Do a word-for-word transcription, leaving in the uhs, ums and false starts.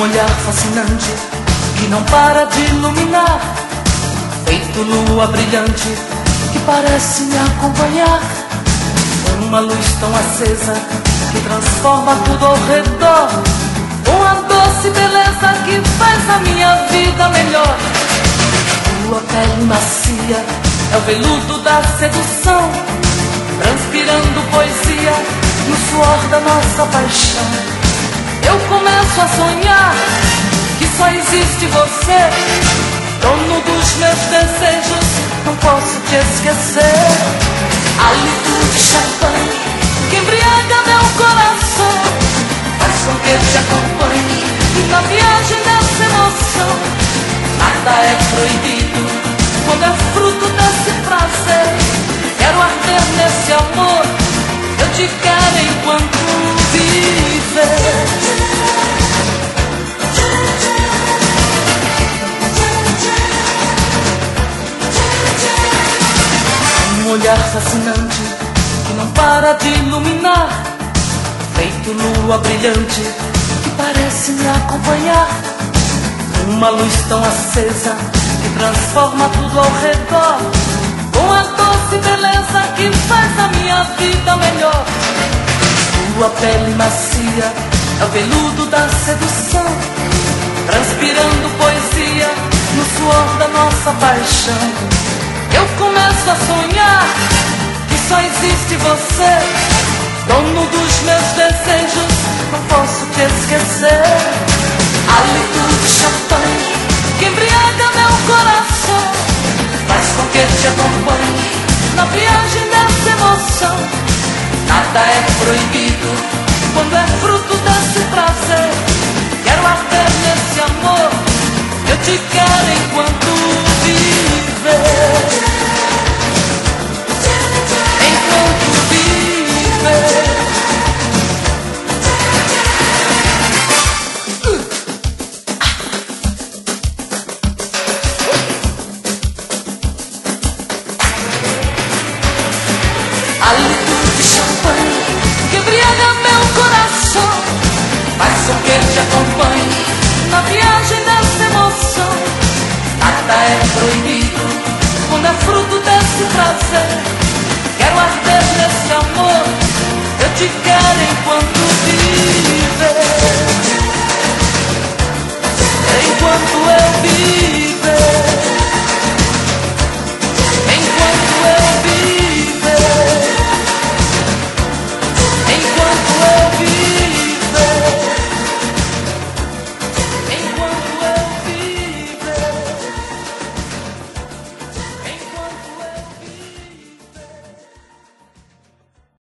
olhar fascinante que não para de iluminar, feito lua brilhante que parece me acompanhar. Uma luz tão acesa que transforma tudo ao redor, uma doce beleza que faz a minha vida melhor. Tua pele macia é o veludo da sedução, transpirando poesia no suor da nossa paixão. Eu começo a sonhar que só existe você, dono dos meus desejos, não posso te esquecer. Hálito de champanhe que embriaga meu coração, faz com que te acompanhe na viagem dessa emoção. Nada é proibido quando é fruto desse prazer. Quero arder nesse amor, eu te quero enquanto viver. Um olhar fascinante que não para de iluminar, feito lua brilhante que parece me acompanhar. Uma luz tão acesa que transforma tudo ao redor, uma doce beleza que faz a minha vida melhor. Tua pele macia é o veludo da sedução, transpirando poesia no suor da nossa paixão. Eu começo a sonhar que só existe você, dono dos meus desejos, não posso te esquecer. Hálito de champanhe que embriaga meu coração, faz com que te acompanhe na viagem dessa emoção. Nada é proibido quando é fruto desse prazer. Quero arder nesse amor, eu te quero enquanto viver. Enquanto viver. Hálito de champanhe que embriaga meu coração, faz com que te acompanhe na viagem dessa emoção. Nada é proibido quando é fruto desse prazer. Quero arder nesse amor, eu te quero enquanto viver. Enquanto eu viver.